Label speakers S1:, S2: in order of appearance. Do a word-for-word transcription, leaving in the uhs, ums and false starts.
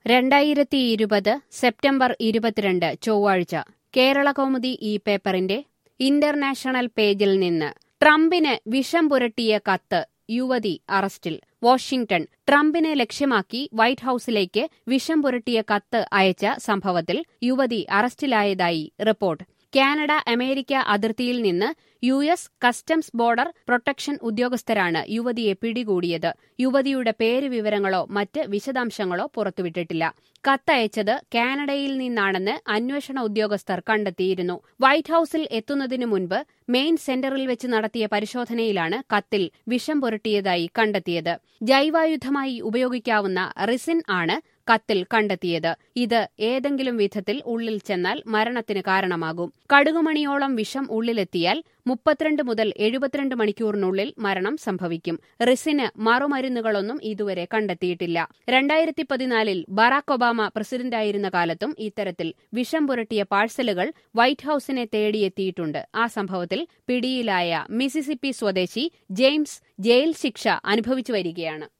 S1: രണ്ടായിരത്തി ഇരുപത് സെപ്റ്റംബർ ഇരുപത്തിരണ്ട് ചൊവ്വാഴ്ച കേരളകൗമുദി ഈ പേപ്പറിന്റെ ഇന്റർനാഷണൽ പേജിൽ നിന്ന് ട്രംപിന് വിഷം പുരട്ടിയ കത്ത്, യുവതി അറസ്റ്റിൽ. വാഷിംഗ്ടൺ. ട്രംപിനെ ലക്ഷ്യമാക്കി വൈറ്റ് ഹൌസിലേക്ക് വിഷം പുരട്ടിയ കത്ത് അയച്ച സംഭവത്തിൽ യുവതി അറസ്റ്റിലായതായി റിപ്പോർട്ട്. കാനഡ അമേരിക്ക അതിർത്തിയിൽ നിന്ന് U S customs border protection ഉദ്യോഗസ്ഥരാണ് യുവതിയെ പിടികൂടിയത്. യുവതിയുടെ പേര് വിവരങ്ങളോ മറ്റ് വിശദാംശങ്ങളോ പുറത്തുവിട്ടിട്ടില്ല. കത്തയച്ചത് കാനഡയിൽ നിന്നാണെന്ന് അന്വേഷണ ഉദ്യോഗസ്ഥർ കണ്ടെത്തിയിരുന്നു. വൈറ്റ് ഹൌസിൽ എത്തുന്നതിനു മുൻപ് മെയിൻ സെന്ററിൽ വെച്ച് നടത്തിയ പരിശോധനയിലാണ് കത്തിൽ വിഷം പുരട്ടിയതായി കണ്ടെത്തിയത്. ജൈവായുധമായി ഉപയോഗിക്കാവുന്ന റിസിൻ ആണ് കത്തിൽ കണ്ടെത്തിയത്. ഇത് ഏതെങ്കിലും വിധത്തിൽ ഉള്ളിൽ ചെന്നാൽ മരണത്തിന് കാരണമാകും. കടുകുമണിയോളം വിഷം ഉള്ളിലെത്തിയാൽ മുപ്പത്തിരണ്ട് മുതൽ എഴുപത്തിരണ്ട് മണിക്കൂറിനുള്ളിൽ മരണം സംഭവിക്കും. റിസിന് മറുമരുന്നുകളൊന്നും ഇതുവരെ കണ്ടെത്തിയിട്ടില്ല. രണ്ടായിരത്തി പതിനാലിൽ ബറാക് ഒബാമ പ്രസിഡന്റായിരുന്ന കാലത്തും ഇത്തരത്തിൽ വിഷം പുരട്ടിയ പാഴ്സലുകൾ വൈറ്റ് ഹൌസിനെ തേടിയെത്തിയിട്ടുണ്ട്. ആ സംഭവത്തിൽ പിടിയിലായ മിസിസിപ്പി സ്വദേശി ജെയിംസ് ജയിൽ ശിക്ഷ അനുഭവിച്ചു വരികയാണ്.